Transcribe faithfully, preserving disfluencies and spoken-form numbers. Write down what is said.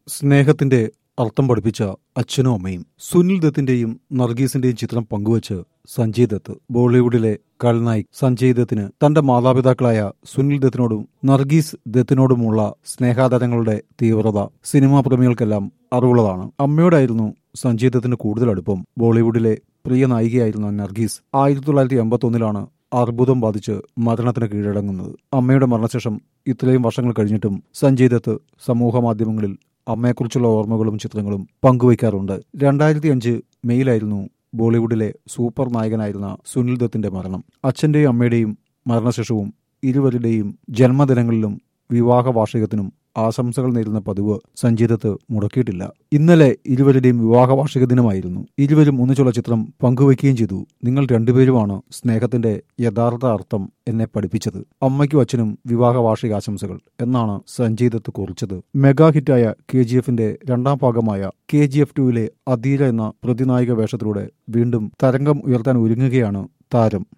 സ്നേഹത്തിന്റെ അർത്ഥം പഠിപ്പിച്ച അച്ഛനും അമ്മയും. സുനിൽ ദത്തിന്റെയും നർഗീസിന്റെയും ചിത്രം പങ്കുവച്ച് സഞ്ജയ് ദത്ത്. ബോളിവുഡിലെ ഖൽനായിക് സഞ്ജയ് ദത്തിന് തന്റെ മാതാപിതാക്കളായ സുനിൽ ദത്തിനോടും നർഗീസ് ദത്തിനോടുമുള്ള സ്നേഹാദരങ്ങളുടെ തീവ്രത സിനിമാ പ്രേമികൾക്കെല്ലാം അറിവുള്ളതാണ്. അമ്മയോടായിരുന്നു സഞ്ജയ് ദത്തിന് കൂടുതൽ അടുപ്പം. ബോളിവുഡിലെ പ്രിയ നായികയായിരുന്ന നർഗീസ് ആയിരത്തി തൊള്ളായിരത്തി എൺപത്തി ഒന്നിലാണ് അർബുദം ബാധിച്ച് മരണത്തിന് കീഴടങ്ങുന്നത്. അമ്മയുടെ മരണശേഷം ഇത്രയും വർഷങ്ങൾ കഴിഞ്ഞിട്ടും സഞ്ജയ് ദത്ത് സമൂഹ മാധ്യമങ്ങളിൽ അമ്മയെക്കുറിച്ചുള്ള ഓർമ്മകളും ചിത്രങ്ങളും പങ്കുവയ്ക്കാറുണ്ട്. രണ്ടായിരത്തി അഞ്ച് മെയ്യിലായിരുന്നു ബോളിവുഡിലെ സൂപ്പർ നായകനായിരുന്ന സുനിൽ ദത്തിന്റെ മരണം. അച്ഛന്റെയും അമ്മയുടെയും മരണശേഷവും ഇരുവരുടെയും ജന്മദിനങ്ങളിലും വിവാഹ വാർഷികത്തിനും ആശംസകൾ നേരുന്ന പതിവ് സഞ്ജയ് ദത്ത് മുടക്കിയിട്ടില്ല. ഇന്നലെ ഇരുവരുടെയും വിവാഹ വാർഷിക ദിനമായിരുന്നു. ഇരുവരും ഒന്നിച്ചുള്ള ചിത്രം പങ്കുവയ്ക്കുകയും ചെയ്തു. നിങ്ങൾ രണ്ടുപേരുമാണ് സ്നേഹത്തിന്റെ യഥാർത്ഥ അർത്ഥം എന്നെ പഠിപ്പിച്ചത്. അമ്മയ്ക്കും അച്ഛനും വിവാഹ വാർഷിക ആശംസകൾ എന്നാണ് സഞ്ജയ് ദത്ത് കുറിച്ചത്. മെഗാ ഹിറ്റായ കെ ജി എഫിന്റെ രണ്ടാം ഭാഗമായ കെ ജി എഫ് ടുവിലെ അധീര എന്ന പ്രതിനായിക വേഷത്തിലൂടെ വീണ്ടും തരംഗം ഉയർത്താൻ ഒരുങ്ങുകയാണ് താരം.